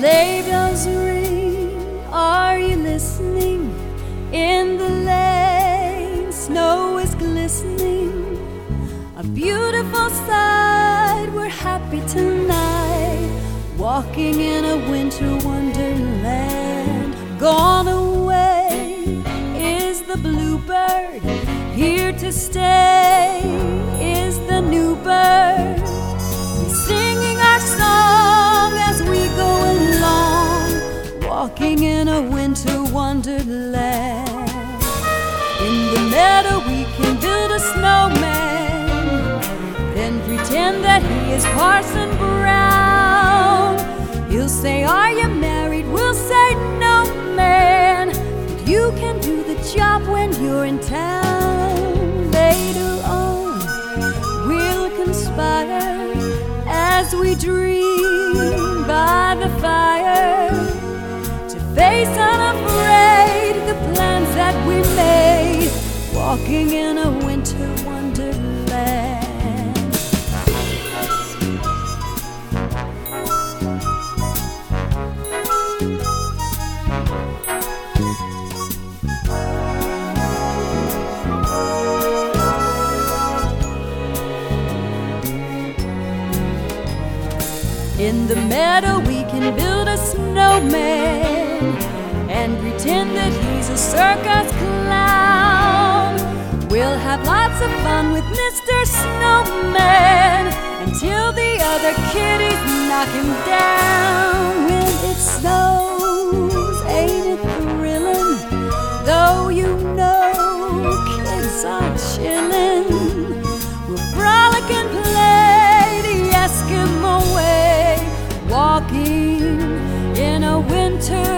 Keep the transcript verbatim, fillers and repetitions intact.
Sleigh bells ring, are you listening? In the lane, snow is glistening. A beautiful sight, we're happy tonight, walking in a winter wonderland. Gone away is the bluebird, here to stay is the new bird. He's singing our song as we go along, walking in a winter wonderland. In the meadow we can build a snowman, then pretend that he is Parson Brown. He'll say, are you married? We'll say, no, man, but you can do the job when you're in town. Later on we'll conspire as we dream by the fire, to face unafraid the plans that we made, walking in a winter wonderland. In the meadow we can build a snowman and pretend that he's a circus clown. We'll have lots of fun with Mister Snowman until the other kitties knock him down. When it snows, ain't it thrilling? Though you know kids are chillin', we'll frolic and play the Eskimo way, walking in a winter